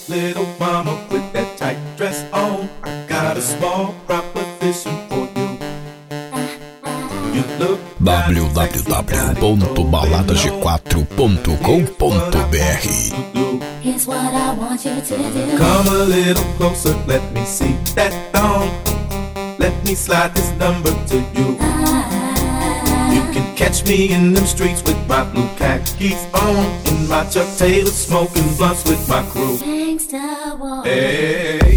little mama with that tight dress on. I got a small proposition for you. You look www.baladag4.com.br. Here's what I want you to do. Come a little closer, let me see that thong. Let me slide this number to you. You can catch me in them streets with my blue khakis on, in my Chuck Taylor, smoking blunts with my crew. Gangsta walk. Hey.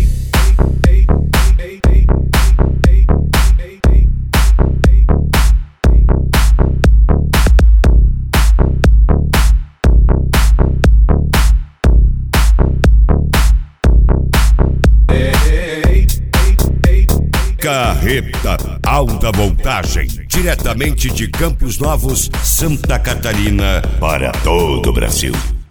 Carreta Alta Voltagem, diretamente de Campos Novos, Santa Catarina, para todo o Brasil.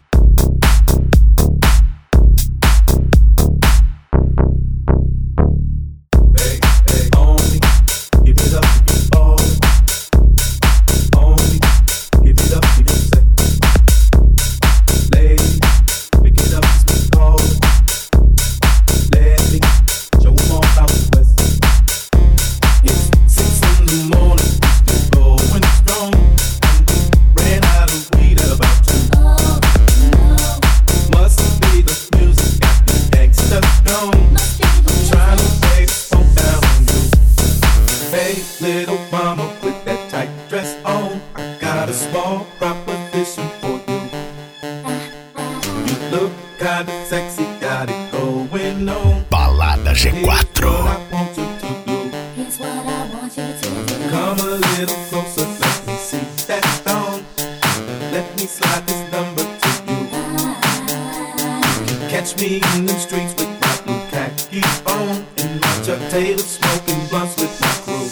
Little mama with that tight dress on, I got a small proposition for you. You look kinda sexy, got it going on. Balada G4. Here's what I want you to do. Come a little closer, let me see that thong. Let me slide this number to you. You can catch me in the streets with my blue khakis on, in my Chuck Taylor, smoking blunts with my crew.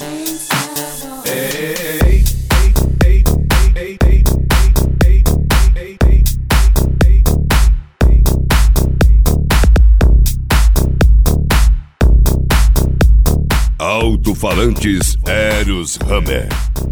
Alto-falantes Eros Hammer.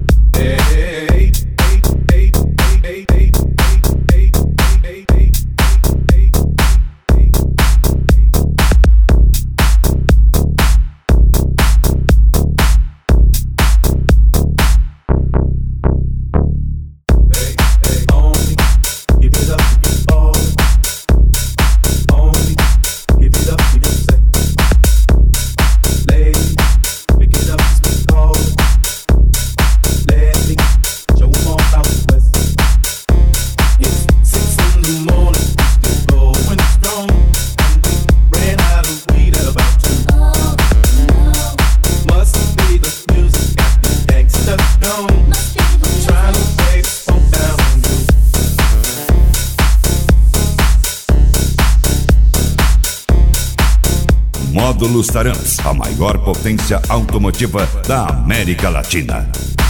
Módulos Taranx, a maior potência automotiva da América Latina.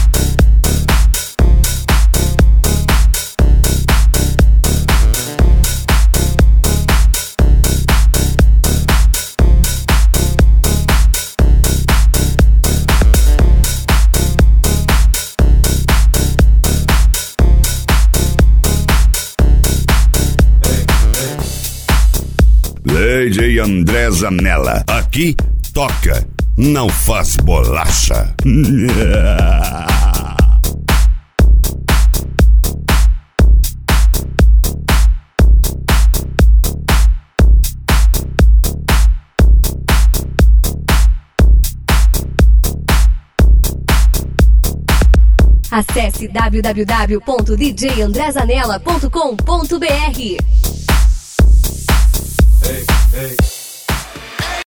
Lady André Zanella, aqui toca, não faz bolacha. Acesse www.djandrezanella.com.br. Hey.